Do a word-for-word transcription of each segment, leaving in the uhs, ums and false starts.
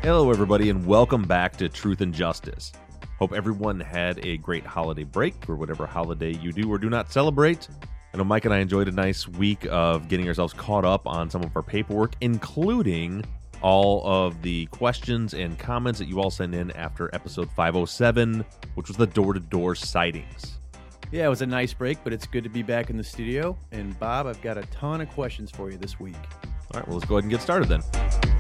Hello, everybody, and welcome back to Truth and Justice. Hope everyone had a great holiday break, or whatever holiday you do or do not celebrate. I know Mike and I enjoyed a nice week of getting ourselves caught up on some of our paperwork, including all of the questions and comments that you all sent in after episode five oh seven, which was the door-to-door sightings. Yeah, it was a nice break, but it's good to be back in the studio. And Bob, I've got a ton of questions for you this week. All right, well, let's go ahead and get started then.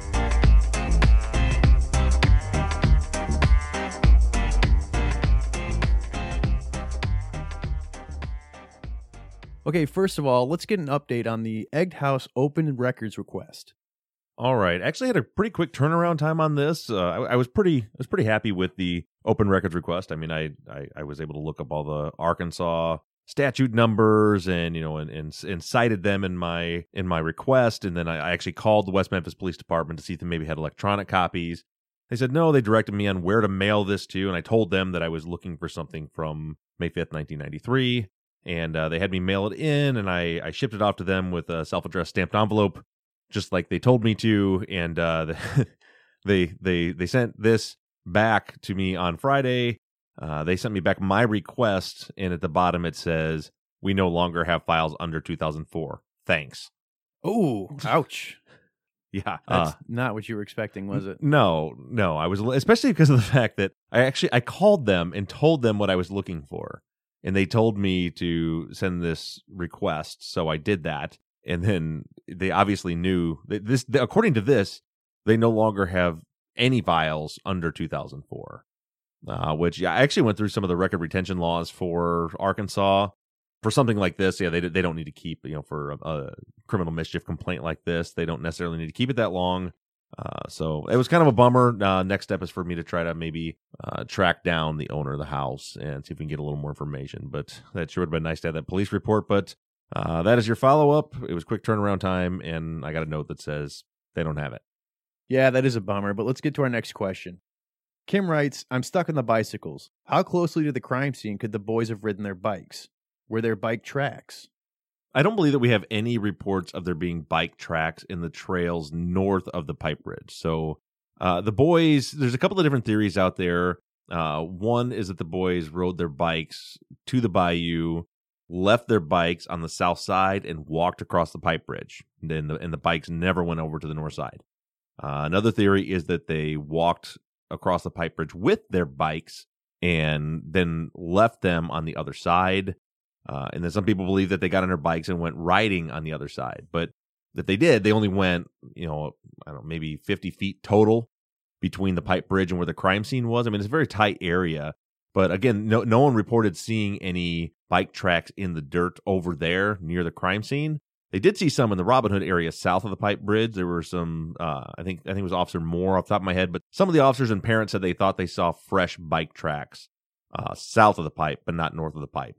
Okay, first of all, let's get an update on the Egged House open records request. All right, actually had a pretty quick turnaround time on this. Uh, I, I was pretty, I was pretty happy with the open records request. I mean, I, I, I was able to look up all the Arkansas statute numbers and you know and, and and cited them in my in my request, and then I, I actually called the West Memphis Police Department to see if they maybe had electronic copies. They said no. They directed me on where to mail this to, and I told them that I was looking for something from May fifth, nineteen ninety-three. And uh, they had me mail it in, and I, I shipped it off to them with a self-addressed stamped envelope, just like they told me to. And uh, the, they they they sent this back to me on Friday. Uh, they sent me back my request, and at the bottom it says, "We no longer have files under two thousand four. Thanks." Oh, ouch. Yeah. That's uh, not what you were expecting, was it? No, no. I was, especially because of the fact that I actually I called them and told them what I was looking for. And they told me to send this request, so I did that. And then they obviously knew that this, according to this, they no longer have any files under two thousand four. Uh, which yeah, I actually went through some of the record retention laws for Arkansas for something like this. Yeah, they they don't need to keep, you know, for a, a criminal mischief complaint like this, they don't necessarily need to keep it that long. Uh, so it was kind of a bummer. Uh, next step is for me to try to maybe uh, track down the owner of the house and see if we can get a little more information. But that sure would have been nice to have that police report. But uh, that is your follow-up. It was quick turnaround time, and I got a note that says they don't have it. Yeah, that is a bummer, but let's get to our next question. Kim writes, I'm stuck on the bicycles. How closely to the crime scene could the boys have ridden their bikes? Were there bike tracks? I don't believe that we have any reports of there being bike tracks in the trails north of the Pipe Ridge. So uh, the boys, there's a couple of different theories out there. Uh, one is that the boys rode their bikes to the bayou, left their bikes on the south side, and walked across the Pipe Ridge. And, then the, and the bikes never went over to the north side. Uh, another theory is that they walked across the Pipe Ridge with their bikes and then left them on the other side. Uh, and then some people believe that they got on their bikes and went riding on the other side. But that they did, they only went, you know, I don't know, maybe fifty feet total between the Pipe Bridge and where the crime scene was. I mean, it's a very tight area. But again, no, no one reported seeing any bike tracks in the dirt over there near the crime scene. They did see some in the Robin Hood area south of the Pipe Bridge. There were some, uh, I think I think it was Officer Moore off the top of my head. But some of the officers and parents said they thought they saw fresh bike tracks uh, south of the Pipe, but not north of the Pipe.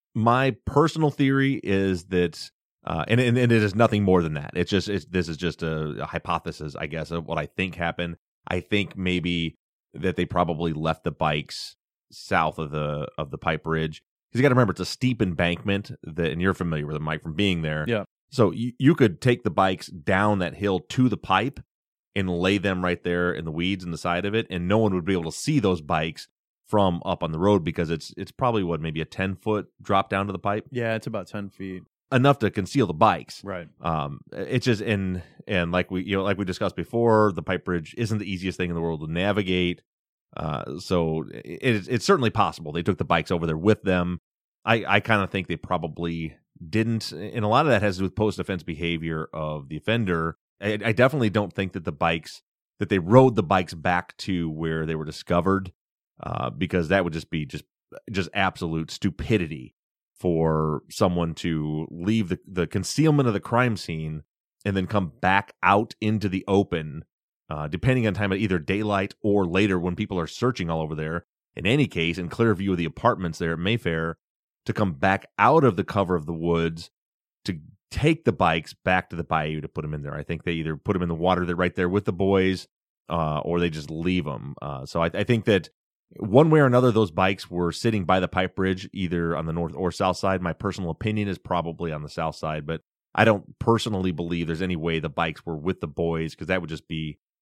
My personal theory is that, uh, and, and and it is nothing more than that. It's just it's, this is just a, a hypothesis, I guess, of what I think happened. I think maybe that they probably left the bikes south of the of the Pipe Ridge, because you got to remember it's a steep embankment that, and you're familiar with it, Mike, from being there. Yeah. So you, you could take the bikes down that hill to the pipe and lay them right there in the weeds in the side of it, and no one would be able to see those bikes from up on the road, because it's it's probably what, maybe a ten foot drop down to the pipe. Yeah, it's about ten feet. Enough to conceal the bikes. Right. Um, it's just, and and like we you know like we discussed before, the Pipe Bridge isn't the easiest thing in the world to navigate. Uh, so it, it's certainly possible they took the bikes over there with them. I I kind of think they probably didn't, and a lot of that has to do with post offense behavior of the offender. I, I definitely don't think that the bikes that they rode the bikes back to where they were discovered. Uh, because that would just be just just absolute stupidity for someone to leave the, the concealment of the crime scene and then come back out into the open, uh, depending on time of either daylight or later when people are searching all over there. In any case, in clear view of the apartments there at Mayfair, to come back out of the cover of the woods to take the bikes back to the bayou to put them in there. I think they either put them in the water that right there with the boys, uh, or they just leave them. Uh, so I, I think that one way or another, those bikes were sitting by the Pipe Bridge, either on the north or south side. My personal opinion is probably on the south side, but I don't personally believe there's any way the bikes were with the boys, because that would just be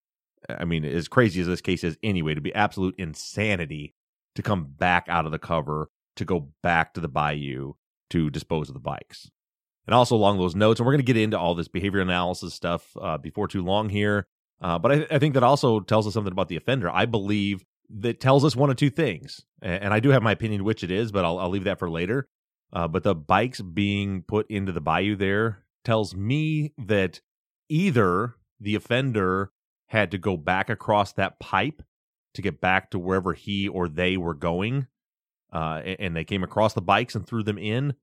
I mean, as crazy as this case is anyway, to be absolute insanity to come back out of the cover, to go back to the bayou to dispose of the bikes. And also along those notes, and we're going to get into all this behavior analysis stuff uh, before too long here, uh, but I, I think that also tells us something about the offender. I believe that tells us one of two things, and, and I do have my opinion which it is, but I'll, I'll leave that for later. Uh, but the bikes being put into the bayou there tells me that either the offender had to go back across that pipe to get back to wherever he or they were going, uh, and, and they came across the bikes and threw them in,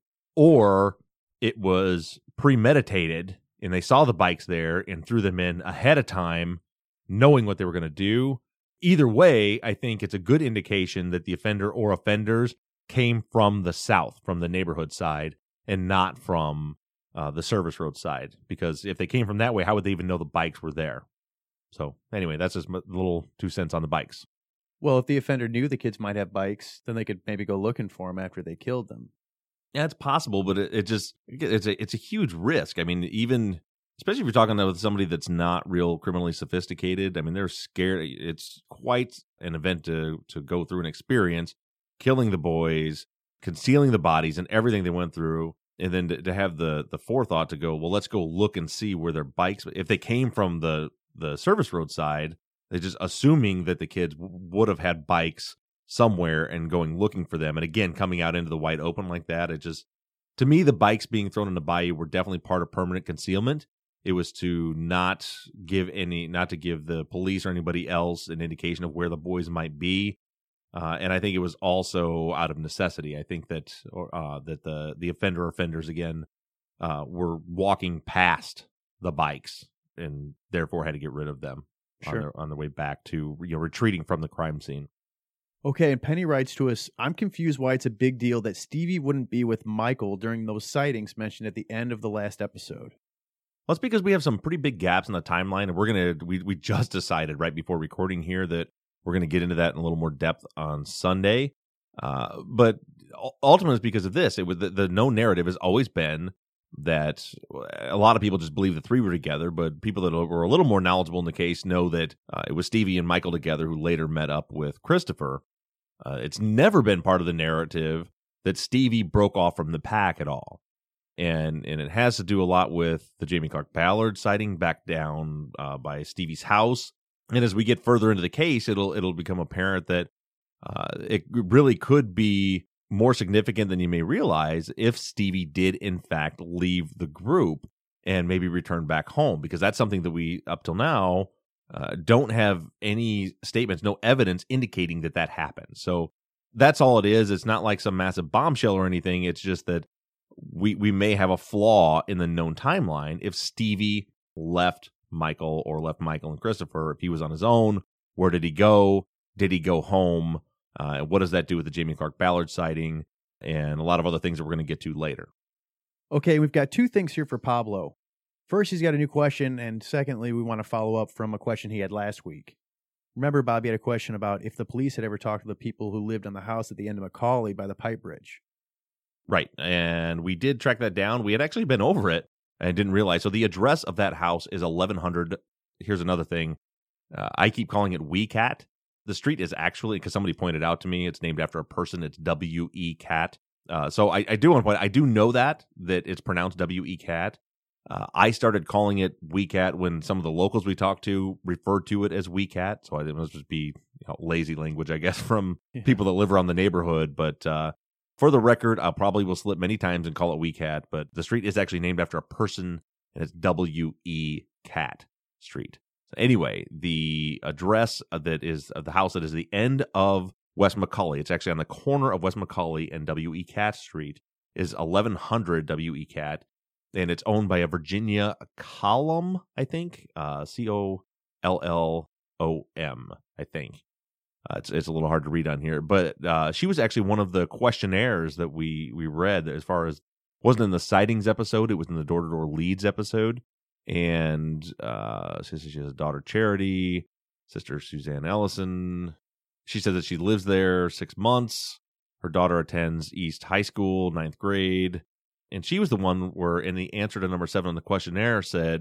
or it was premeditated and they saw the bikes there and threw them in ahead of time, knowing what they were going to do. Either way, I think it's a good indication that the offender or offenders came from the south, from the neighborhood side, and not from uh, the service road side. Because if they came from that way, how would they even know the bikes were there? So anyway, that's just a little two cents on the bikes. Well, if the offender knew the kids might have bikes, then they could maybe go looking for them after they killed them. Yeah, it's possible, but it, it just it's a it's a huge risk. I mean, even especially if you're talking with somebody that's not real criminally sophisticated. I mean, they're scared. It's quite an event to to go through and experience, killing the boys, concealing the bodies, and everything they went through, and then to, to have the the forethought to go, well, let's go look and see where their bikes. If they came from the the service road side, they're just assuming that the kids w- would have had bikes somewhere and going looking for them. And again, coming out into the wide open like that, it just, to me, the bikes being thrown in the bayou were definitely part of permanent concealment. It was to not give any, not to give the police or anybody else an indication of where the boys might be. Uh, and I think it was also out of necessity. I think that uh, that the the offender offenders again uh, were walking past the bikes and therefore had to get rid of them Sure. on their on their way back to, you know, retreating from the crime scene. Okay, and Penny writes to us, I'm confused why it's a big deal that Stevie wouldn't be with Michael during those sightings mentioned at the end of the last episode. Well, it's because we have some pretty big gaps in the timeline, and we're gonna we we just decided right before recording here that we're gonna get into that in a little more depth on Sunday. Uh, but ultimately, it's because of this. It was the, the known narrative has always been that a lot of people just believe the three were together, but people that were a little more knowledgeable in the case know that uh, it was Stevie and Michael together who later met up with Christopher. Uh, it's never been part of the narrative that Stevie broke off from the pack at all. And and it has to do a lot with the Jamie Clark Ballard sighting back down uh, by Stevie's house. And as we get further into the case, it'll it'll become apparent that uh, it really could be more significant than you may realize if Stevie did, in fact, leave the group and maybe return back home. Because that's something that we, up till now, uh, don't have any statements, no evidence indicating that that happened. So that's all it is. It's not like some massive bombshell or anything. It's just that we we may have a flaw in the known timeline if Stevie left Michael or left Michael and Christopher. If he was on his own, where did he go? Did he go home? Uh, what does that do with the Jamie Clark Ballard sighting? And a lot of other things that we're going to get to later. Okay, we've got two things here for Pablo. First, he's got a new question, and secondly, we want to follow up from a question he had last week. Remember, Bobby had a question about if the police had ever talked to the people who lived on the house at the end of McCauley by the pipe bridge. Right, and we did track that down. We had actually been over it and didn't realize. So the address of that house is eleven hundred. Here's another thing. Uh, I keep calling it WeCat. The street is actually, because somebody pointed out to me, it's named after a person. It's W E Cat. Uh, so I, I do want to point, I do know that, that it's pronounced W E Cat. Uh, I started calling it WeCat when some of the locals we talked to referred to it as WeCat. So I think it must just be, you know, lazy language, I guess, from Yeah. people that live around the neighborhood. But uh, for the record, I probably will slip many times and call it WeCat. But the street is actually named after a person, and it's W E Cat Street. So anyway, the address that is of the house that is the end of West McCauley, it's actually on the corner of West McCauley and W E Cat Street, is eleven hundred W E Cat, and it's owned by a Virginia Collum, I think, uh, C O L L O M, I think. Uh, it's it's a little hard to read on here, but uh, she was actually one of the questionnaires that we we read. As far as wasn't in the sightings episode, it was in the door to door leads episode. And uh, she says she has a daughter, Charity, sister Suzanne Ellison. She says that she lives there six months. Her daughter attends East High School, ninth grade. And she was the one where, in the answer to number seven on the questionnaire, said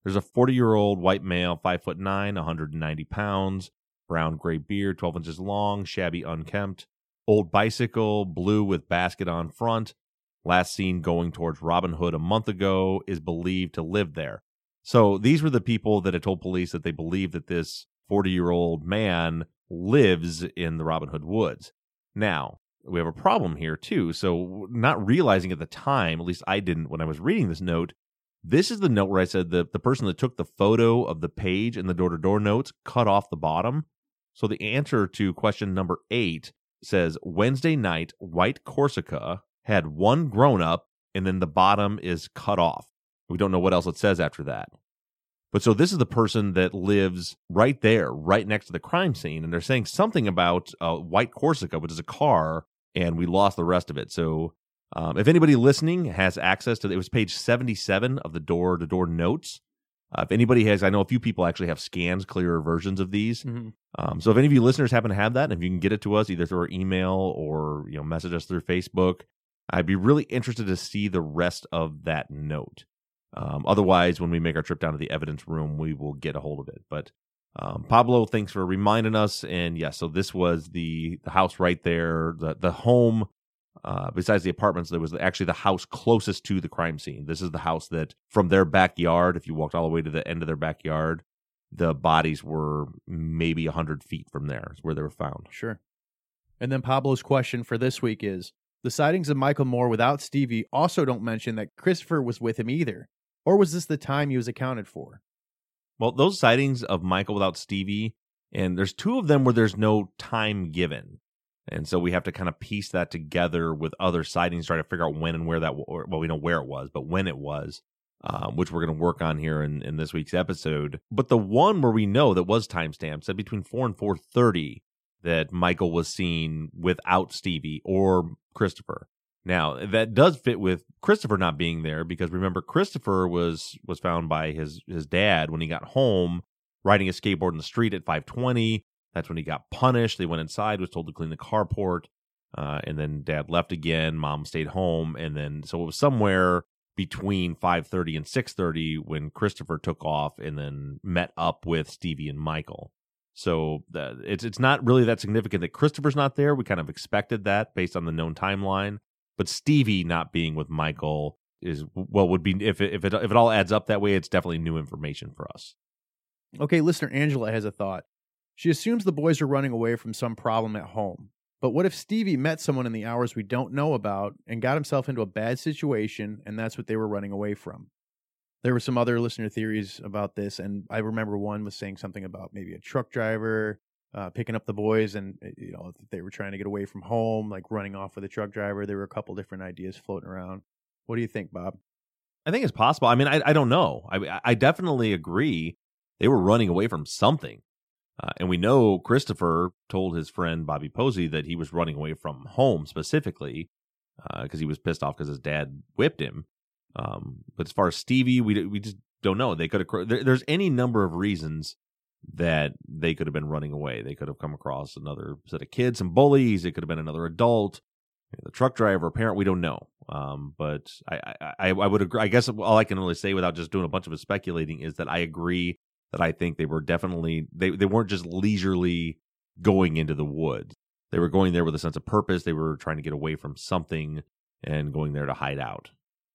There's a forty-year-old white male, five foot nine, one hundred ninety pounds, brown gray beard, twelve inches long, shabby unkempt, old bicycle, blue with basket on front, last seen going towards Robin Hood a month ago, is believed to live there. So these were the people that had told police that they believed that this forty-year-old man lives in the Robin Hood woods. Now, we have a problem here, too. So not realizing at the time, at least I didn't when I was reading this note, this is the note where I said the, the person that took the photo of the page in the door-to-door notes cut off the bottom. So the answer to question number eight says, Wednesday night, White Corsica had one grown-up, and then the bottom is cut off. We don't know what else it says after that. But so this is the person that lives right there, right next to the crime scene, and they're saying something about uh, White Corsica, which is a car, and we lost the rest of it. So um, if anybody listening has access to it, it was page seventy-seven of the door-to-door notes. Uh, if anybody has, I know a few people actually have scans, clearer versions of these. Mm-hmm. Um, so if any of you listeners happen to have that, and if you can get it to us either through our email or you know message us through Facebook, I'd be really interested to see the rest of that note. Um, otherwise, when we make our trip down to the evidence room, we will get a hold of it. But um, Pablo, thanks for reminding us. And yeah, so this was the, the house right there, the the home. Uh, besides the apartments, there was actually the house closest to the crime scene. This is the house that from their backyard, if you walked all the way to the end of their backyard, the bodies were maybe one hundred feet from there is where they were found. Sure. And then Pablo's question for this week is, the sightings of Michael Moore without Stevie also don't mention that Christopher was with him either. Or was this the time he was accounted for? Well, those sightings of Michael without Stevie, and there's two of them where there's no time given. And so we have to kind of piece that together with other sightings, try to figure out when and where that, or, well, we know where it was, but when it was, um, which we're going to work on here in, in this week's episode. But the one where we know that was timestamped said between four and four thirty that Michael was seen without Stevie or Christopher. Now, that does fit with Christopher not being there because remember, Christopher was was found by his, his dad when he got home riding a skateboard in the street at five twenty. That's when he got punished. They went inside, was told to clean the carport, uh, and then dad left again. Mom stayed home, and then so it was somewhere between five thirty and six thirty when Christopher took off and then met up with Stevie and Michael. So the, it's it's not really that significant that Christopher's not there. We kind of expected that based on the known timeline. But Stevie not being with Michael is well would be if it, if it if it all adds up that way, it's definitely new information for us. Okay, listener Angela has a thought. She assumes the boys are running away from some problem at home. But what if Stevie met someone in the hours we don't know about and got himself into a bad situation, and that's what they were running away from? There were some other listener theories about this, and I remember one was saying something about maybe a truck driver uh, picking up the boys, and you know they were trying to get away from home, like running off with a truck driver. There were a couple different ideas floating around. What do you think, Bob? I think it's possible. I mean, I, I don't know. I, I definitely agree. They were running away from something. Uh, and we know Christopher told his friend Bobby Posey that he was running away from home specifically because uh, he was pissed off because his dad whipped him. Um, but as far as Stevie, we we just don't know. They could have. There, there's any number of reasons that they could have been running away. They could have come across another set of kids, some bullies. It could have been another adult, the truck driver, parent. We don't know. Um, but I, I I I would agree. I guess all I can really say without just doing a bunch of speculating is that I agree. That I think they were definitely, they, they weren't just leisurely going into the woods. They were going there with a sense of purpose. They were trying to get away from something and going there to hide out.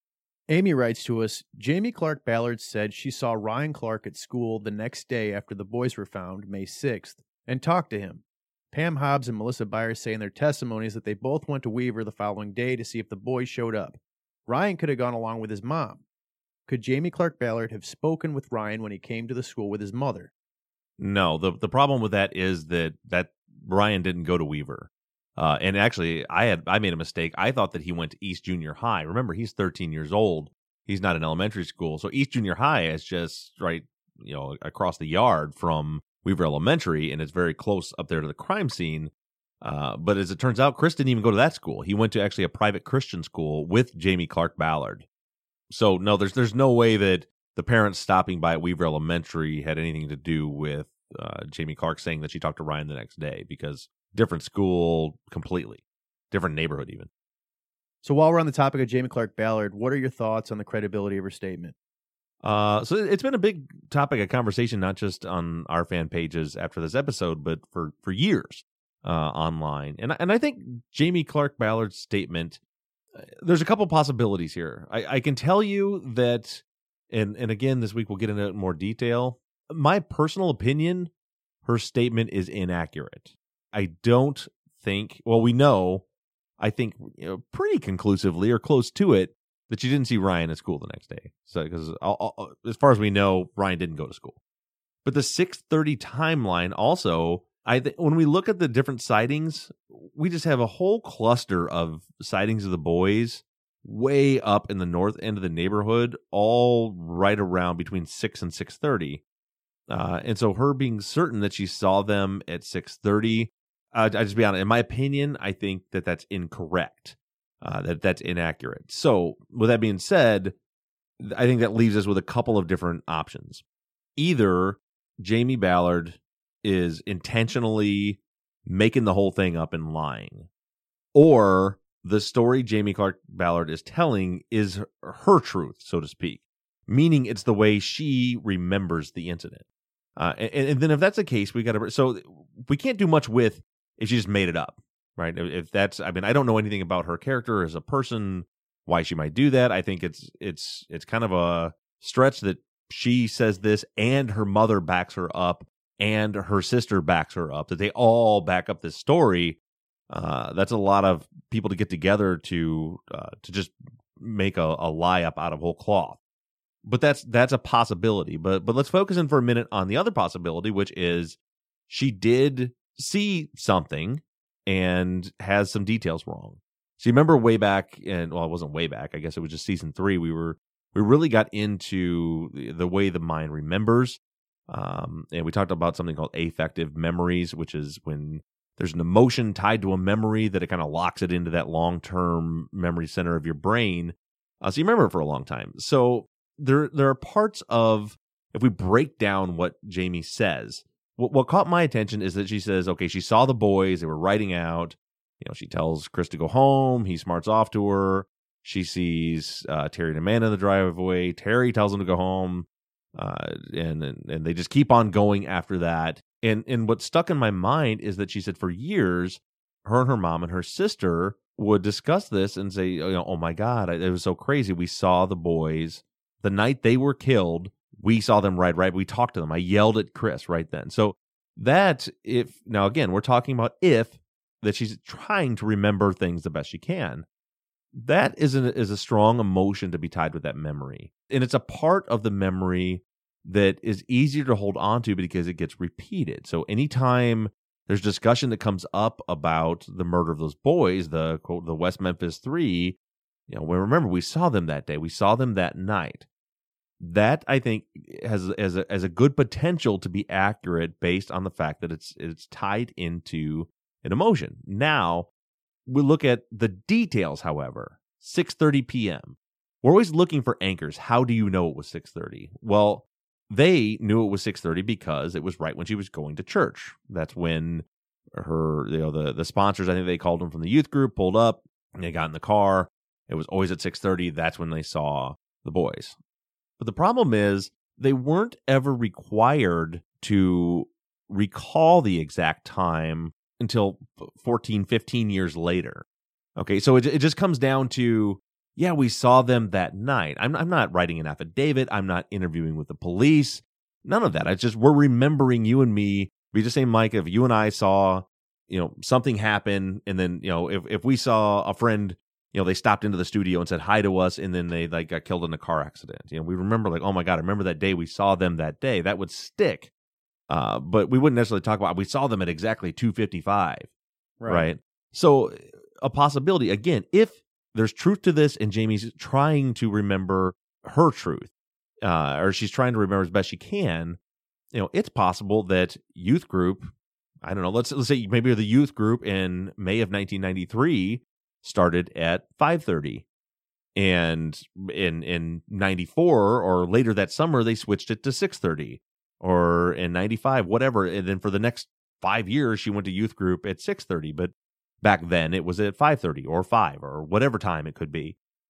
Amy writes to us, Jamie Clark Ballard said she saw Ryan Clark at school the next day after the boys were found, May sixth, and talked to him. Pam Hobbs and Melissa Byers say in their testimonies that they both went to Weaver the following day to see if the boys showed up. Ryan could have gone along with his mom. Could Jamie Clark Ballard have spoken with Ryan when he came to the school with his mother? No, the the problem with that is that that Ryan didn't go to Weaver. Uh, and actually, I had I made a mistake. I thought that he went to East Junior High. Remember, he's thirteen years old. He's not in elementary school. So East Junior High is just right, you know, across the yard from Weaver Elementary, and it's very close up there to the crime scene. Uh, but as it turns out, Chris didn't even go to that school. He went to actually a private Christian school with Jamie Clark Ballard. So, no, there's there's no way that the parents stopping by at Weaver Elementary had anything to do with uh, Jamie Clark saying that she talked to Ryan the next day, because different school completely, different neighborhood even. So while we're on the topic of Jamie Clark Ballard, what are your thoughts on the credibility of her statement? Uh, so it's been a big topic of conversation, not just on our fan pages after this episode, but for, for years uh, online. And, and I think Jamie Clark Ballard's statement, uh, there's a couple possibilities here. I, I can tell you that, and, and again, this week we'll get into it in more detail. My personal opinion, her statement is inaccurate. I don't think, well, we know, I think you know, pretty conclusively or close to it, that she didn't see Ryan at school the next day. So, because as far as we know, Ryan didn't go to school. But the six thirty timeline also, I th- when we look at the different sightings, we just have a whole cluster of sightings of the boys way up in the north end of the neighborhood, all right around between six and six thirty. Uh, and so her being certain that she saw them at six thirty, uh, I just be honest, in my opinion, I think that that's incorrect. Uh, that that's inaccurate. So with that being said, I think that leaves us with a couple of different options. Either Jamie Ballard is intentionally making the whole thing up and lying, or the story Jamie Clark Ballard is telling is her truth, so to speak, meaning it's the way she remembers the incident. Uh, and, and then if that's the case, we got to, so we can't do much with if she just made it up. Right. If that's, I mean, I don't know anything about her character as a person, why she might do that. I think it's, it's, it's kind of a stretch that she says this and her mother backs her up and her sister backs her up, that they all back up this story. Uh, that's a lot of people to get together to, uh, to just make a, a lie up out of whole cloth. But that's, that's a possibility. But, but let's focus in for a minute on the other possibility, which is she did see something and has some details wrong. So you remember way back, and well, it wasn't way back. I guess it was just season three. We were we really got into the, the way the mind remembers, um, and we talked about something called affective memories, which is when there's an emotion tied to a memory that it kind of locks it into that long term memory center of your brain. Uh, so you remember it for a long time. So there there are parts of, if we break down what Jamie says. What, what caught my attention is that she says, okay, she saw the boys, they were riding out. You know, she tells Chris to go home. He smarts off to her. She sees uh, Terry and Amanda in the driveway. Terry tells them to go home. Uh, and, and and they just keep on going after that. And, and what stuck in my mind is that she said for years, her and her mom and her sister would discuss this and say, you know, oh my God, it was so crazy. We saw the boys the night they were killed. We saw them ride, right. We talked to them. I yelled at Chris right then. So that if, now again, we're talking about if, that she's trying to remember things the best she can. That is a, is a strong emotion to be tied with that memory. And it's a part of the memory that is easier to hold on to because it gets repeated. So anytime there's discussion that comes up about the murder of those boys, the quote, the West Memphis Three, you know, well, remember, we saw them that day. We saw them that night. That, I think, has as a, as a good potential to be accurate based on the fact that it's it's tied into an emotion. Now, we look at the details, however. six thirty p.m. We're always looking for anchors. How do you know it was six thirty? Well, they knew it was six thirty because it was right when she was going to church. That's when her, you know, the, the sponsors, I think they called them from the youth group, pulled up, and they got in the car. It was always at six thirty. That's when they saw the boys. But the problem is they weren't ever required to recall the exact time until fourteen, fifteen years later. Okay, so it, it just comes down to, yeah, we saw them that night. I'm, I'm not writing an affidavit. I'm not interviewing with the police. None of that. It's just we're remembering you and me. We just say, Mike, if you and I saw, you know, something happen, and then, you know, if, if we saw a friend, you know, they stopped into the studio and said hi to us, and then they like got killed in a car accident. You know, we remember like, oh my God, I remember that day we saw them that day. That would stick. Uh, but we wouldn't necessarily talk about, we saw them at exactly two fifty-five. Right. right. So a possibility, again, if there's truth to this and Jamie's trying to remember her truth, uh, or she's trying to remember as best she can, you know, it's possible that youth group, I don't know, let's let's say maybe the youth group in May of nineteen ninety-three started at five thirty, and in in ninety-four or later that summer they switched it to six thirty, or in ninety-five, whatever, and then for the next five years she went to youth group at six thirty, but back then it was at five thirty or five or whatever time it could be.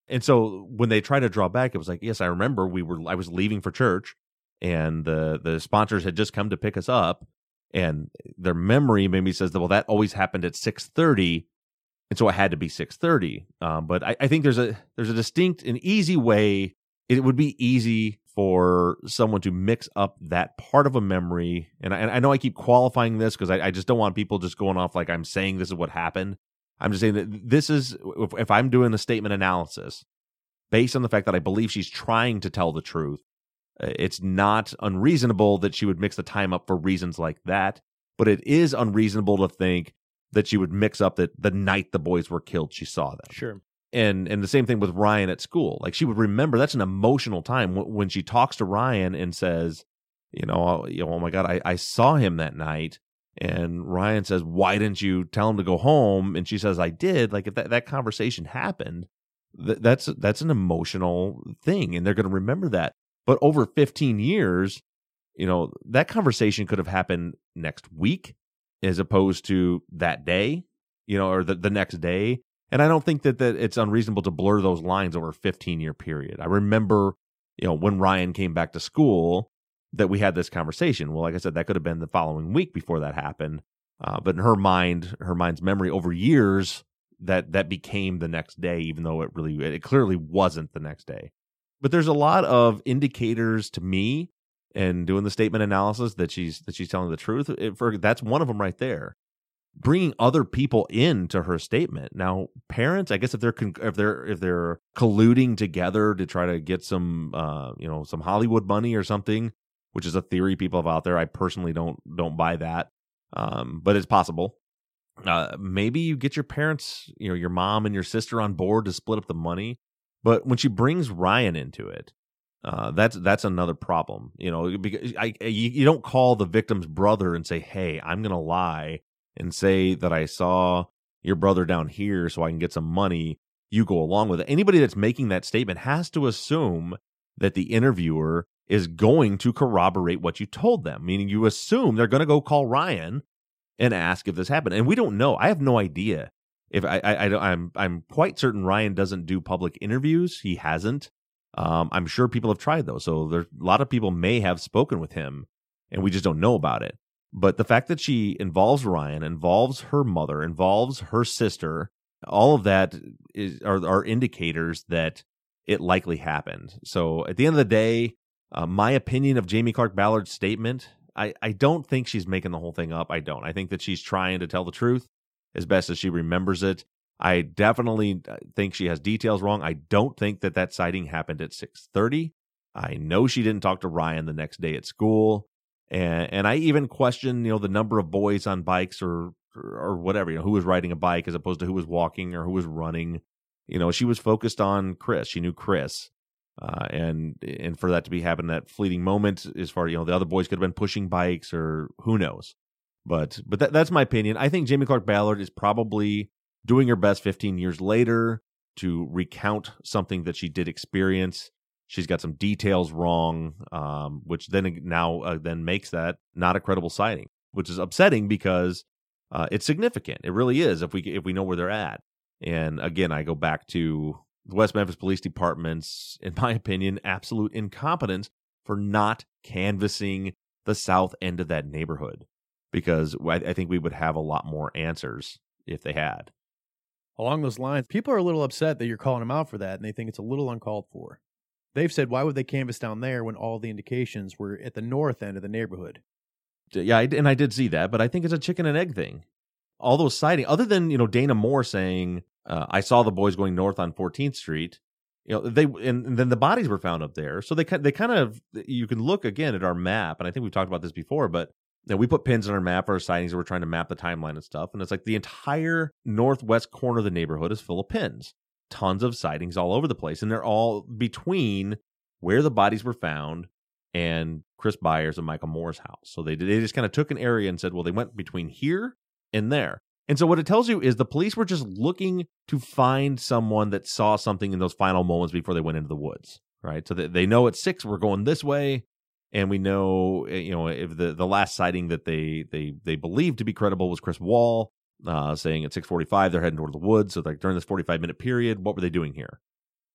And so when they try to draw back, it was like, yes, I remember we were, I was leaving for church and the, the sponsors had just come to pick us up, and their memory maybe says that, well, that always happened at six thirty. And so it had to be six thirty. Um, but I, I think there's a, there's a distinct and easy way. It would be easy for someone to mix up that part of a memory. And I, and I know I keep qualifying this because I, I just don't want people just going off like I'm saying this is what happened. I'm just saying that this is, if, if I'm doing a statement analysis based on the fact that I believe she's trying to tell the truth, it's not unreasonable that she would mix the time up for reasons like that. But it is unreasonable to think that she would mix up that the night the boys were killed, she saw them. Sure. And and the same thing with Ryan at school. Like, she would remember, that's an emotional time when she talks to Ryan and says, you know, you know, oh my God, I, I saw him that night. And Ryan says, why didn't you tell him to go home? And she says, I did. Like, if that, that conversation happened, th- that's that's an emotional thing, and they're going to remember that. But over fifteen years, you know, that conversation could have happened next week as opposed to that day, you know, or the, the next day. And I don't think that, that it's unreasonable to blur those lines over a fifteen-year period. I remember, you know, when Ryan came back to school, that we had this conversation. Well, like I said, that could have been the following week before that happened. Uh, but in her mind, her mind's memory over years, that that became the next day, even though it really, it clearly wasn't the next day. But there's a lot of indicators to me, and doing the statement analysis, that she's that she's telling the truth. It, for, that's one of them right there. Bringing other people into her statement. Now, parents, I guess if they're con- if they're if they're colluding together to try to get some uh, you know some Hollywood money or something, which is a theory people have out there. I personally don't don't buy that, um, but it's possible. Uh, maybe you get your parents, you know, your mom and your sister on board to split up the money. But when she brings Ryan into it, uh, that's that's another problem. You know, because I you, you don't call the victim's brother and say, "Hey, I'm gonna lie and say that I saw your brother down here so I can get some money." You go along with it. Anybody that's making that statement has to assume that the interviewer is going to corroborate what you told them, meaning you assume they're going to go call Ryan and ask if this happened. And we don't know. I have no idea. If I, I, I I'm I'm quite certain Ryan doesn't do public interviews. He hasn't. Um, I'm sure people have tried those. So there's a lot of people may have spoken with him, and we just don't know about it. But the fact that she involves Ryan, involves her mother, involves her sister, all of that is are, are indicators that it likely happened. So at the end of the day, uh, my opinion of Jamie Clark Ballard's statement, I, I don't think she's making the whole thing up. I don't. I think that she's trying to tell the truth as best as she remembers it. I definitely think she has details wrong. I don't think that that sighting happened at six thirty. I know she didn't talk to Ryan the next day at school. And and I even question, you know, the number of boys on bikes or or whatever, you know, who was riding a bike as opposed to who was walking or who was running. You know, she was focused on Chris. She knew Chris. Uh, and and for that to be happening that fleeting moment, as far, you know, the other boys could have been pushing bikes or who knows. But but that, that's my opinion. I think Jamie Clark Ballard is probably doing her best fifteen years later to recount something that she did experience. She's got some details wrong, um, which then now uh, then makes that not a credible sighting, which is upsetting because uh, it's significant. It really is if we if we know where they're at. And again, I go back to the West Memphis Police Department's, in my opinion, absolute incompetence for not canvassing the south end of that neighborhood, because I, I think we would have a lot more answers if they had. Along those lines, people are a little upset that you're calling them out for that, and they think it's a little uncalled for. They've said, why would they canvass down there when all the indications were at the north end of the neighborhood? Yeah, I, and I did see that, but I think it's a chicken and egg thing. All those sightings, other than, you know, Dana Moore saying, uh, I saw the boys going north on fourteenth Street, you know, they and, and then the bodies were found up there. So they they kind of, you can look again at our map, and I think we've talked about this before, but you know, we put pins on our map for our sightings, and we're trying to map the timeline and stuff. And it's like the entire northwest corner of the neighborhood is full of pins. Tons of sightings all over the place, and they're all between where the bodies were found and Chris Byers and Michael Moore's house. So they they just kind of took an area and said, well, they went between here and there. And so what it tells you is the police were just looking to find someone that saw something in those final moments before they went into the woods, right? So they, they know at six we're going this way, and we know, you know, if the, the last sighting that they they they believed to be credible was Chris Wall, uh, saying at six forty-five they're heading toward the woods. So like during this forty-five minute period, what were they doing here?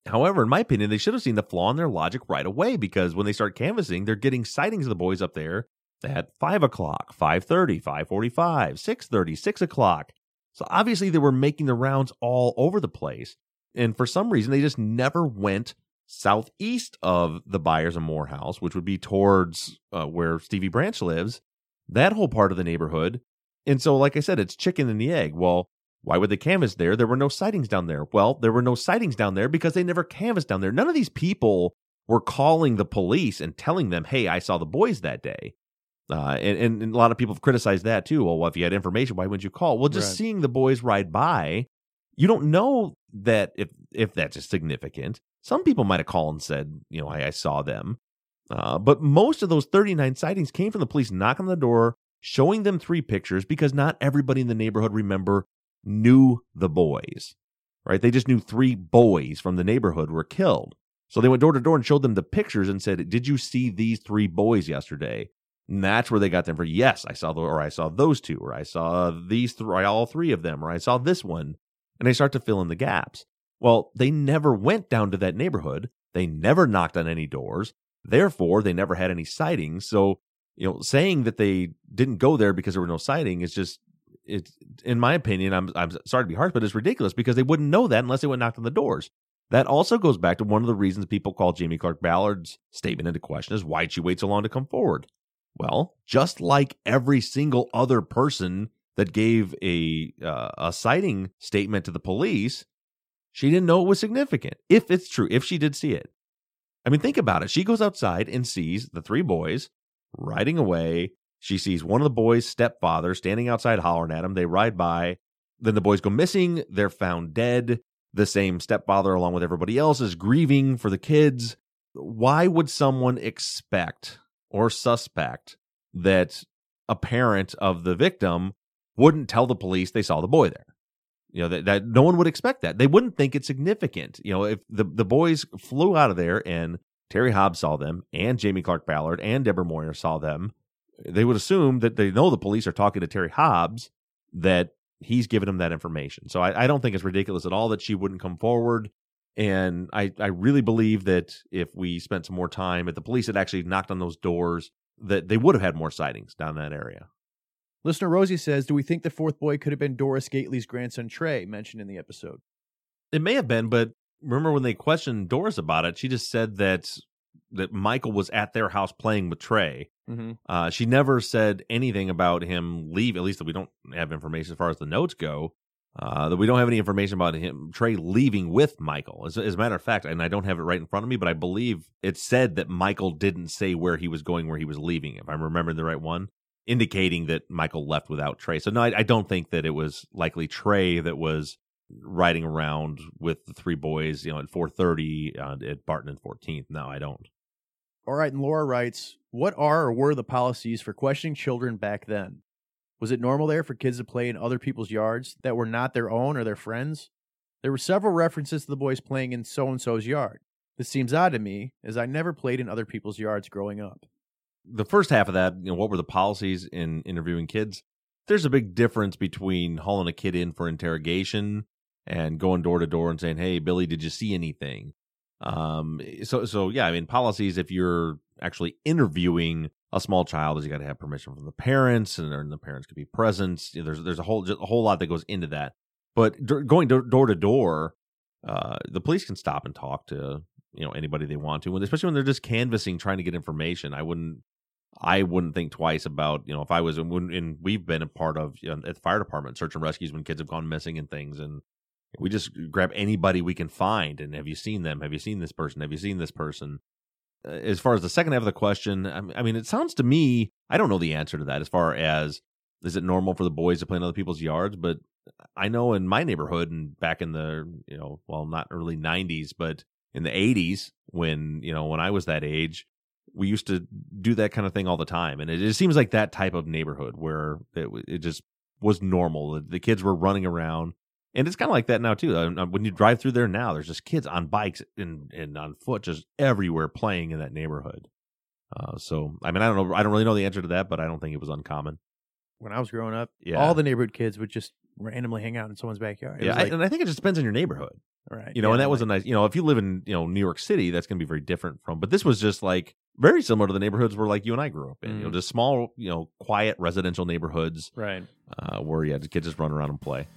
However, in my opinion, they should have seen the flaw in their logic right away, because when they start canvassing, they're getting sightings of the boys up there at five o'clock, five thirty, five forty-five, six thirty, six o'clock. So obviously they were making the rounds all over the place. And for some reason, they just never went southeast of the Byers and Moore house, which would be towards uh, where Stevie Branch lives, that whole part of the neighborhood. And so, like I said, it's chicken and the egg. Well, why would they canvass there? There were no sightings down there. Well, there were no sightings down there because they never canvassed down there. None of these people were calling the police and telling them, hey, I saw the boys that day. Uh, and, and a lot of people have criticized that too. Well, well, if you had information, why wouldn't you call? Well, just right. seeing the boys ride by, you don't know that if, if that's significant. Some people might have called and said, you know, I, I saw them. Uh, but most of those thirty-nine sightings came from the police knocking on the door, showing them three pictures, because not everybody in the neighborhood, remember, knew the boys, right? They just knew three boys from the neighborhood were killed. So they went door to door and showed them the pictures and said, did you see these three boys yesterday? And that's where they got them for, yes, I saw the, or I saw those two, or I saw these three, all three of them, or I saw this one. And they start to fill in the gaps. Well, they never went down to that neighborhood. They never knocked on any doors. Therefore, they never had any sightings. So, you know, saying that they didn't go there because there were no sightings is just, it's, in my opinion, I'm I'm sorry to be harsh, but it's ridiculous, because they wouldn't know that unless they went knocked on the doors. That also goes back to one of the reasons people call Jamie Clark Ballard's statement into question is, why'd she wait so long to come forward? Well, just like every single other person that gave a uh, a sighting statement to the police, she didn't know it was significant, if it's true, if she did see it. I mean, think about it. She goes outside and sees the three boys riding away. She sees one of the boys' stepfather standing outside hollering at him. They ride by. Then the boys go missing. They're found dead. The same stepfather, along with everybody else, is grieving for the kids. Why would someone expect or suspect that a parent of the victim wouldn't tell the police they saw the boy there? You know, that, that no one would expect that. They wouldn't think it's significant. You know, if the, the boys flew out of there and Terry Hobbs saw them, and Jamie Clark Ballard and Deborah Moyer saw them, they would assume that they know the police are talking to Terry Hobbs, that he's given them that information. So I, I don't think it's ridiculous at all that she wouldn't come forward. And I, I really believe that if we spent some more time, if the police had actually knocked on those doors, that they would have had more sightings down that area. Listener Rosie says, do we think the fourth boy could have been Doris Gately's grandson, Trey, mentioned in the episode? It may have been, but remember when they questioned Doris about it, she just said that that Michael was at their house playing with Trey. Mm-hmm. Uh, she never said anything about him leave, at least that we don't have information as far as the notes go, uh, that we don't have any information about him, Trey leaving with Michael. As, as a matter of fact, and I don't have it right in front of me, but I believe it said that Michael didn't say where he was going, where he was leaving, if I'm remembering the right one, indicating that Michael left without Trey. So no, I, I don't think that it was likely Trey that was riding around with the three boys, you know, at four thirty uh, at Barton and fourteenth. No, I don't. All right, and Laura writes, what are or were the policies for questioning children back then? Was it normal there for kids to play in other people's yards that were not their own or their friends? There were several references to the boys playing in so-and-so's yard. This seems odd to me, as I never played in other people's yards growing up. The first half of that, you know, what were the policies in interviewing kids? There's a big difference between hauling a kid in for interrogation and going door to door and saying, hey, Billy, did you see anything? Um, so, so yeah, I mean, policies, if you're actually interviewing a small child, is you got to have permission from the parents, and, and the parents could be present. You know, there's, there's a whole, a whole lot that goes into that. But d- going do- door to door, uh, the police can stop and talk to, you know, anybody they want to, especially when they're just canvassing, trying to get information. I wouldn't, I wouldn't think twice about, you know, if I was, when, and we've been a part of, you know, at the fire department, search and rescues when kids have gone missing and things, and we just grab anybody we can find. And have you seen them? Have you seen this person? Have you seen this person? Uh, as far as the second half of the question, I mean, it sounds to me, I don't know the answer to that as far as, is it normal for the boys to play in other people's yards? But I know in my neighborhood and back in the, you know, well, not early nineties, but in the eighties, when, you know, when I was that age, we used to do that kind of thing all the time. And it, it seems like that type of neighborhood where it, it just was normal. The, the kids were running around. And it's kind of like that now, too. When you drive through there now, there's just kids on bikes and, and on foot just everywhere playing in that neighborhood. Uh, so, I mean, I don't know. I don't really know the answer to that, but I don't think it was uncommon. When I was growing up, yeah. all the neighborhood kids would just randomly hang out in someone's backyard. It Yeah, was I, like, and I think it just depends on your neighborhood. right. You know, yeah, and that was like, a nice, you know, if you live in, you know, New York City, that's going to be very different from, but this was just like very similar to the neighborhoods where like you and I grew up in, Mm. you know, just small, you know, quiet residential neighborhoods right. uh, where, yeah, the kids just run around and play.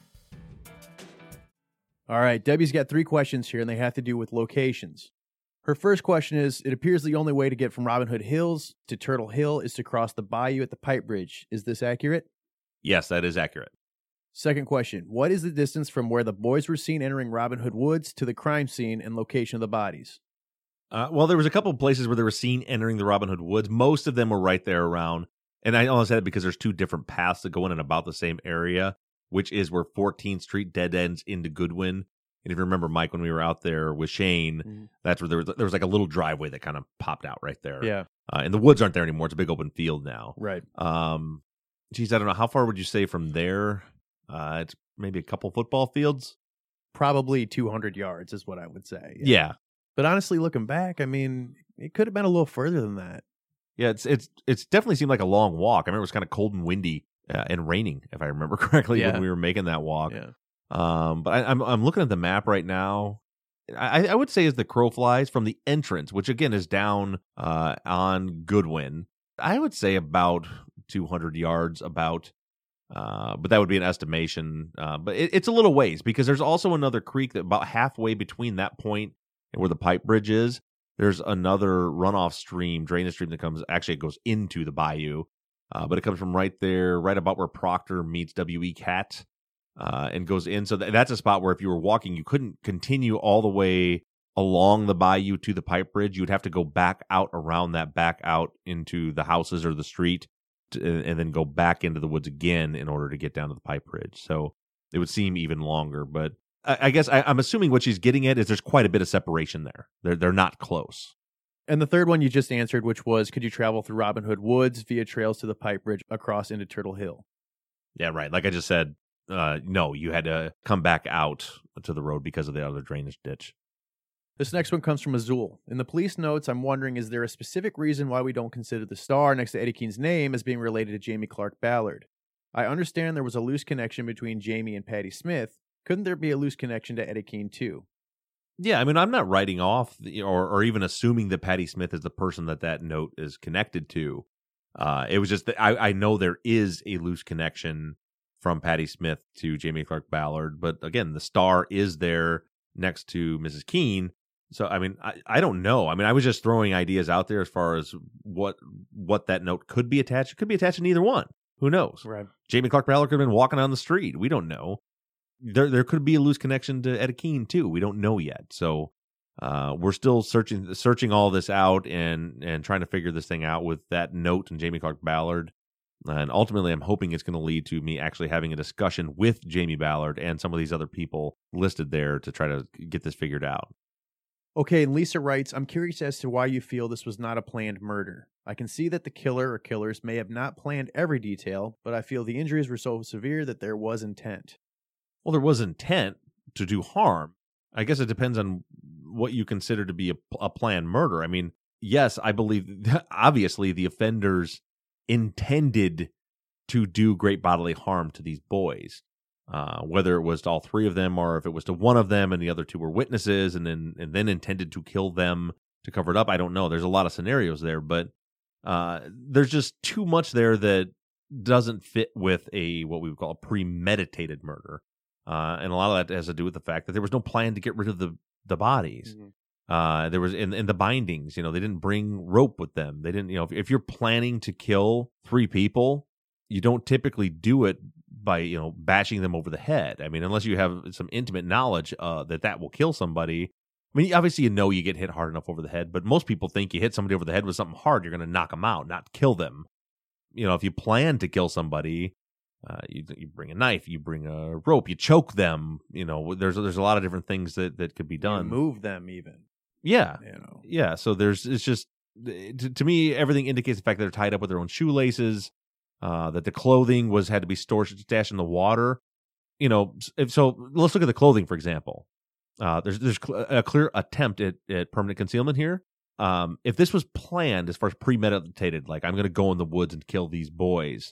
All right, Debbie's got three questions here, and they have to do with locations. Her first question is, it appears the only way to get from Robin Hood Hills to Turtle Hill is to cross the bayou at the Pipe Bridge. Is this accurate? Yes, that is accurate. Second question, what is the distance from where the boys were seen entering Robin Hood Woods to the crime scene and location of the bodies? Uh, well, there was a couple of places where they were seen entering the Robin Hood Woods. Most of them were right there around. And I only said it because there's two different paths that go in and about the same area, which is where fourteenth Street dead ends into Goodwin. And if you remember, Mike, when we were out there with Shane, Mhm. that's where there was, there was like a little driveway that kind of popped out right there. Yeah, Uh, and the woods aren't there anymore. It's a big open field now. right. Um, geez, I don't know. How far would you say from there? Uh, it's maybe a couple football fields. Probably two hundred yards is what I would say. Yeah. But honestly, looking back, I mean, it could have been a little further than that. Yeah, it's it's it's definitely seemed like a long walk. I remember it was kind of cold and windy uh, and raining, if I remember correctly, Yeah. when we were making that walk. Yeah. Um, but I, I'm I'm looking at the map right now. I, I would say as the crow flies from the entrance, which again is down uh, on Goodwin, I would say about two hundred yards. About, uh, but that would be an estimation. Uh, but it, it's a little ways because there's also another creek that about halfway between that point and where the pipe bridge is. There's another runoff stream, drainage stream that comes. Actually, it goes into the bayou, uh, but it comes from right there, right about where Proctor meets W E Cat. Uh, and goes in. So th- that's a spot where if you were walking, you couldn't continue all the way along the bayou to the pipe bridge. You would have to go back out around that, back out into the houses or the street, to, and then go back into the woods again in order to get down to the pipe bridge. So it would seem even longer. But I, I guess I, I'm assuming what she's getting at is there's quite a bit of separation there. They're they're not close. And the third one you just answered, which was, could you travel through Robin Hood Woods via trails to the Pipe Bridge across into Turtle Hill? Yeah, right. Like I just said, uh, no, you had to come back out to the road because of the other drainage ditch. This next one comes from Azul. In the police notes, I'm wondering, is there a specific reason why we don't consider the star next to Eddie Keene's name as being related to Jamie Clark Ballard? I understand there was a loose connection between Jamie and Patty Smith. Couldn't there be a loose connection to Eddie Keene too? Yeah, I mean, I'm not writing off the, or or even assuming that Patty Smith is the person that that note is connected to. Uh, it was just that I, I know there is a loose connection from Patty Smith to Jamie Clark Ballard, but again, the star is there next to Missus Keene. So, I mean, I, I don't know. I mean, I was just throwing ideas out there as far as what what that note could be attached. It could be attached to neither one. Who knows? Right. Jamie Clark Ballard could have been walking down the street. We don't know. There there could be a loose connection to Eddie Keene too. We don't know yet. So uh, we're still searching searching all this out and and trying to figure this thing out with that note and Jamie Clark Ballard. And ultimately, I'm hoping it's going to lead to me actually having a discussion with Jamie Ballard and some of these other people listed there to try to get this figured out. Okay, and Lisa writes, I'm curious as to why you feel this was not a planned murder. I can see that the killer or killers may have not planned every detail, but I feel the injuries were so severe that there was intent. Well, there was intent to do harm. I guess it depends on what you consider to be a, a planned murder. I mean, yes, I believe, obviously, the offenders intended to do great bodily harm to these boys, uh, whether it was to all three of them or if it was to one of them and the other two were witnesses and then and then intended to kill them to cover it up. I don't know. There's a lot of scenarios there, but uh, there's just too much there that doesn't fit with a what we would call a premeditated murder. Uh, and a lot of that has to do with the fact that there was no plan to get rid of the, the bodies. Mm-hmm. Uh, there was in, in the bindings, you know, they didn't bring rope with them. They didn't, you know, if, if you're planning to kill three people, you don't typically do it by, you know, bashing them over the head. I mean, unless you have some intimate knowledge uh, that that will kill somebody. I mean, obviously, you know, you get hit hard enough over the head, but most people think you hit somebody over the head with something hard, you're going to knock them out, not kill them. You know, if you plan to kill somebody, uh, you you bring a knife, you bring a rope, you choke them. You know, there's there's a lot of different things that, that could be done. You move them even. Yeah, you know. Yeah. So there's it's just to, to me everything indicates the fact that they're tied up with their own shoelaces. Uh, that the clothing was had to be stored stashed in the water. You know, if, so let's look at the clothing for example. Uh, there's there's a clear attempt at, at permanent concealment here. Um, if this was planned as far as premeditated, like I'm going to go in the woods and kill these boys,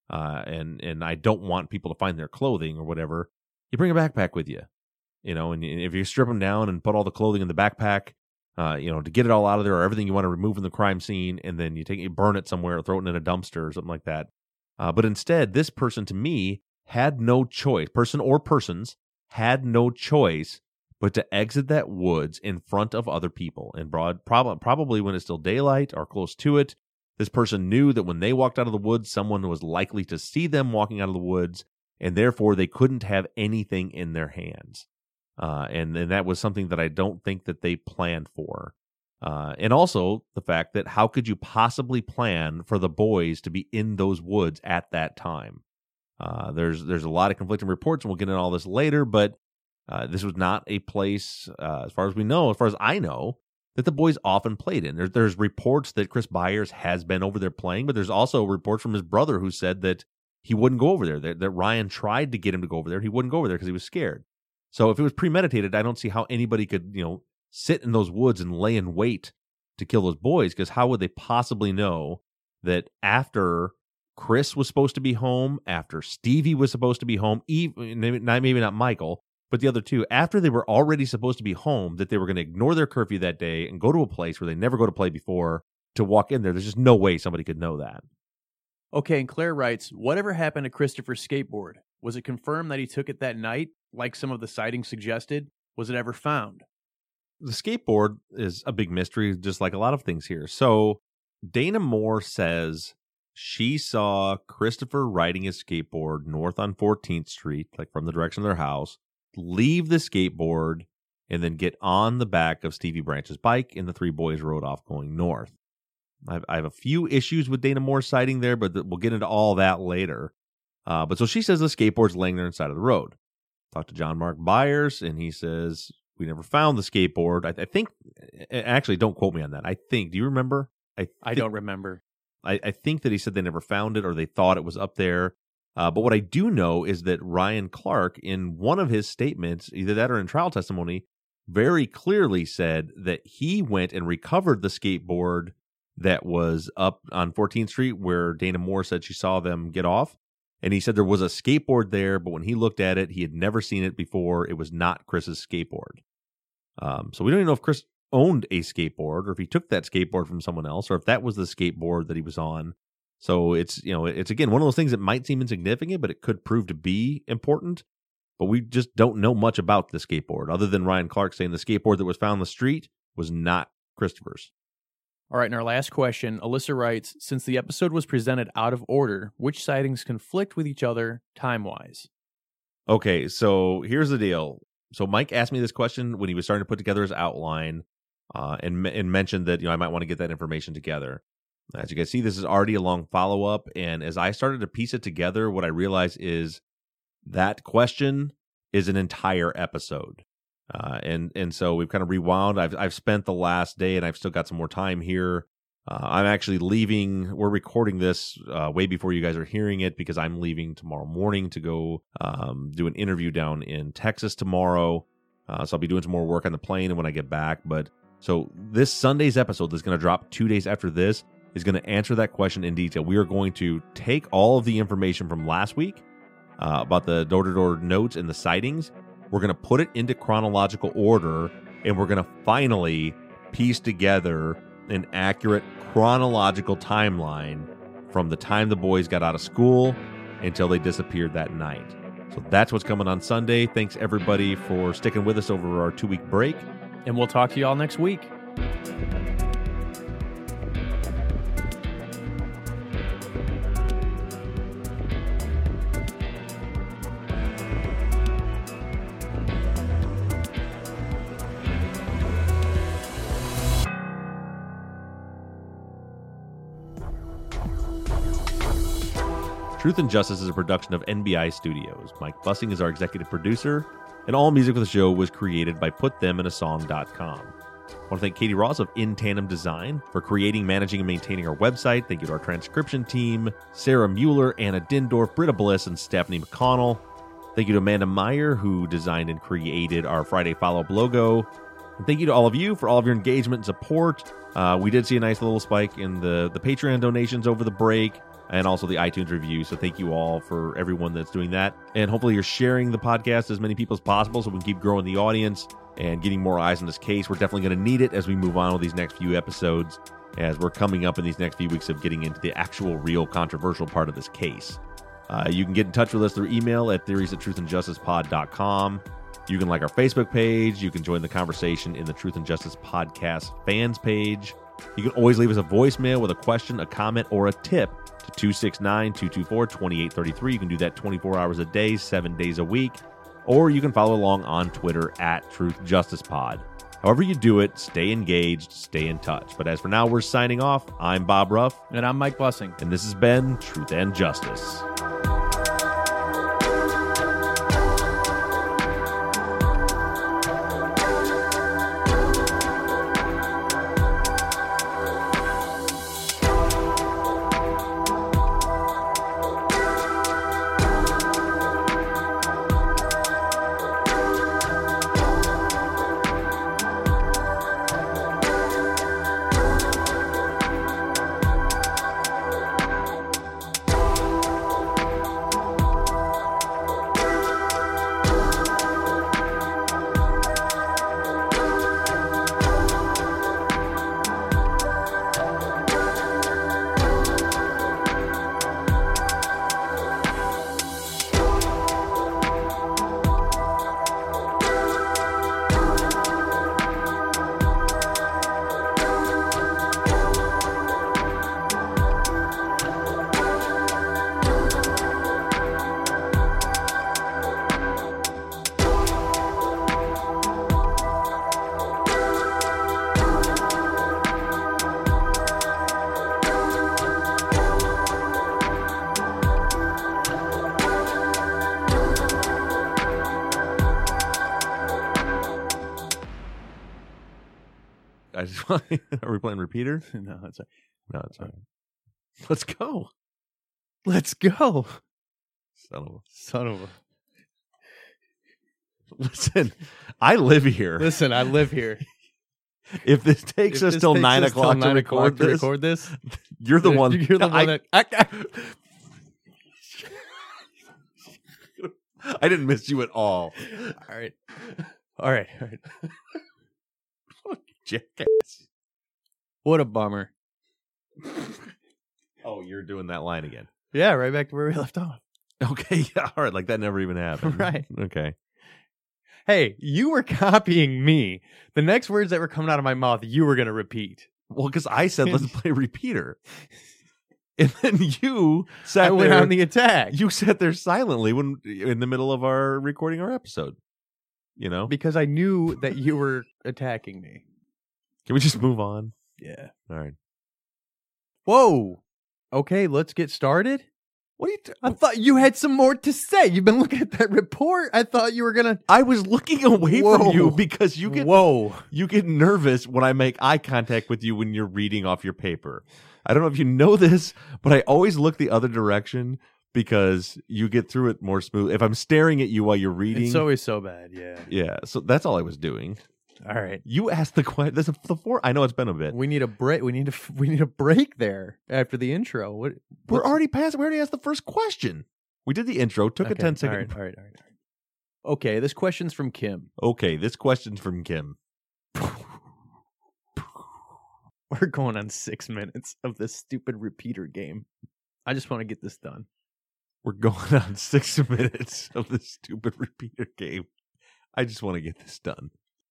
uh, and and I don't want people to find their clothing or whatever, you bring a backpack with you, you know, and if you strip them down and put all the clothing in the backpack, uh, you know, to get it all out of there, or everything you want to remove in the crime scene, and then you take you burn it somewhere or throw it in a dumpster or something like that. Uh, but instead, this person to me had no choice, person or persons had no choice but to exit that woods in front of other people in broad, prob- probably when it's still daylight or close to it. This person knew that when they walked out of the woods, someone was likely to see them walking out of the woods, and therefore they couldn't have anything in their hands. Uh, and, and that was something that I don't think that they planned for. Uh, and also the fact that how could you possibly plan for the boys to be in those woods at that time? Uh, there's there's a lot of conflicting reports, and we'll get into all this later, but uh, this was not a place, uh, as far as we know, as far as I know, that the boys often played in. There, there's reports that Chris Byers has been over there playing, but there's also reports from his brother who said that he wouldn't go over there, that, that Ryan tried to get him to go over there. He wouldn't go over there because he was scared. So if it was premeditated, I don't see how anybody could, you know, sit in those woods and lay in wait to kill those boys, because how would they possibly know that after Chris was supposed to be home, after Stevie was supposed to be home, even, maybe, not, maybe not Michael, but the other two, after they were already supposed to be home, that they were going to ignore their curfew that day and go to a place where they never go to play before to walk in there? There's just no way somebody could know that. Okay, and Claire writes, whatever happened to Christopher's skateboard? Was it confirmed that he took it that night, like some of the sightings suggested? Was it ever found? The skateboard is a big mystery, just like a lot of things here. So Dana Moore says she saw Christopher riding his skateboard north on fourteenth Street, like from the direction of their house, leave the skateboard, and then get on the back of Stevie Branch's bike, and the three boys rode off going north. I've, I have a few issues with Dana Moore's sighting there, but th- we'll get into all that later. Uh, but so she says the skateboard's laying there inside of the road. Talked to John Mark Byers, and he says, we never found the skateboard. I, I think, actually, don't quote me on that. I think, do you remember? I, th- I don't remember. I, I think that he said they never found it, or they thought it was up there. Uh, but what I do know is that Ryan Clark, in one of his statements, either that or in trial testimony, very clearly said that he went and recovered the skateboard that was up on fourteenth Street where Dana Moore said she saw them get off. And he said there was a skateboard there, but when he looked at it, he had never seen it before. It was not Chris's skateboard. Um, so we don't even know if Chris owned a skateboard, or if he took that skateboard from someone else, or if that was the skateboard that he was on. So it's, you know, it's again one of those things that might seem insignificant, but it could prove to be important. But we just don't know much about the skateboard, other than Ryan Clark saying the skateboard that was found on the street was not Christopher's. All right, and our last question, Alyssa writes, since the episode was presented out of order, which sightings conflict with each other time-wise? Okay, so here's the deal. So Mike asked me this question when he was starting to put together his outline, uh, and and mentioned that, you know, I might want to get that information together. As you can see, this is already a long follow-up, and as I started to piece it together, what I realized is that question is an entire episode. Uh, and and so we've kind of rewound. I've I've spent the last day, and I've still got some more time here. Uh, I'm actually leaving. We're recording this uh, way before you guys are hearing it, because I'm leaving tomorrow morning to go um, do an interview down in Texas tomorrow. Uh, so I'll be doing some more work on the plane and when I get back. But so this Sunday's episode that's going to drop two days after this is going to answer that question in detail. We are going to take all of the information from last week uh, about the door-to-door notes and the sightings. We're going to put it into chronological order, and we're going to finally piece together an accurate chronological timeline from the time the boys got out of school until they disappeared that night. So that's what's coming on Sunday. Thanks, everybody, for sticking with us over our two-week break. And we'll talk to you all next week. Truth and Justice is a production of N B I Studios. Mike Bussing is our executive producer, and all music for the show was created by put them in a song dot com. I want to thank Katie Ross of In Tandem Design for creating, managing, and maintaining our website. Thank you to our transcription team, Sarah Mueller, Anna Dindorf, Britta Bliss, and Stephanie McConnell. Thank you to Amanda Meyer, who designed and created our Friday Follow-Up logo. And thank you to all of you for all of your engagement and support. Uh, we did see a nice little spike in the, the Patreon donations over the break. and also the iTunes review. So thank you all for everyone that's doing that. And hopefully you're sharing the podcast as many people as possible so we can keep growing the audience and getting more eyes on this case. We're definitely going to need it as we move on with these next few episodes, as we're coming up in these next few weeks of getting into the actual real controversial part of this case. Uh, you can get in touch with us through email at theories at truth and justice pod dot com. You can like our Facebook page. You can join the conversation in the Truth and Justice Podcast fans page. You can always leave us a voicemail with a question, a comment, or a tip to two six nine, two two four, two eight three three. You can do that twenty-four hours a day, seven days a week. Or you can follow along on Twitter at Truth Justice Pod. However you do it, stay engaged, stay in touch. But as for now, we're signing off. I'm Bob Ruff. And I'm Mike Bussing. And this has been Truth and Justice. I just want, are we playing repeater? No, that's all right. No, it's all right. Let's go. Let's go. Son of a. Son of a. Listen, I live here. Listen, I live here. If this takes if us this till takes nine us o'clock, till nine to, o'clock record to this, record this, you're the one. You're the one I, that. I, I, I didn't miss you at all. All right. All right. All right. Jackass. What a bummer. Oh, you're doing that line again. Yeah, right back to where we left off. Okay, yeah, all right, like that never even happened. Right. Okay. Hey, you were copying me. The next words that were coming out of my mouth, you were going to repeat. Well, because I said, let's play repeater. And then you sat I went there, on the attack. You sat there silently when in the middle of our recording our episode. You know? Because I knew that you were attacking me. Can we just move on? Yeah. All right. Whoa. Okay, let's get started. What are you? T- I thought you had some more to say. You've been looking at that report. I thought you were gonna. I was looking away Whoa. from you because you get whoa. You get nervous when I make eye contact with you when you're reading off your paper. I don't know if you know this, but I always look the other direction because you get through it more smooth. If I'm staring at you while you're reading, It's always so bad. Yeah. yeah. So that's all I was doing. All right. You asked the question. There's a, the four. I know it's been a bit. We need a break. We need a. We need a break there after the intro. What? We're what's- already past. We already asked the first question. We did the intro. Took a Okay, ten second. All right. All right. All right. All right. Okay. This question's from Kim. Okay. This question's from Kim. We're going on six minutes of this stupid repeater game. I just want to get this done. We're going on six minutes of this stupid repeater game. I just want to get this done.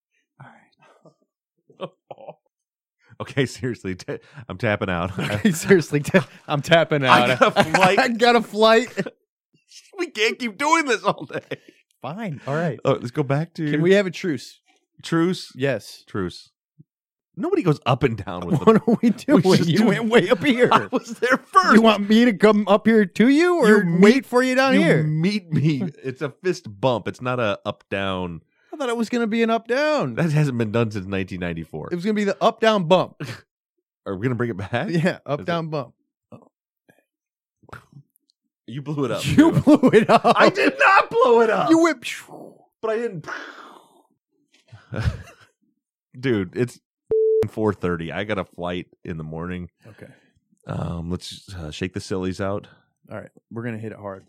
All right. Okay, seriously, t- I'm tapping out. Okay, seriously, ta- I'm tapping out. I got a flight. I got a flight. We can't keep doing this all day. Fine. All right. Oh, let's go back to. Can we have a truce? Truce? Yes. Truce. Nobody goes up and down with What them. are we doing? just You do- went way up here. I was there first. You want me to come up here to you, or You meet- wait for you down you here? meet me. It's a fist bump. It's not a up down. I thought it was going to be an up down. That hasn't been done since nineteen ninety-four. It was going to be the up down bump. Are we gonna bring it back? Yeah, up Is down bump. You blew it up. You dude. blew it up. I did not blow it up. You went. but I didn't. Dude, it's four thirty. I got a flight in the morning. Okay. Um, let's uh, shake the sillies out. All right, we're gonna hit it hard.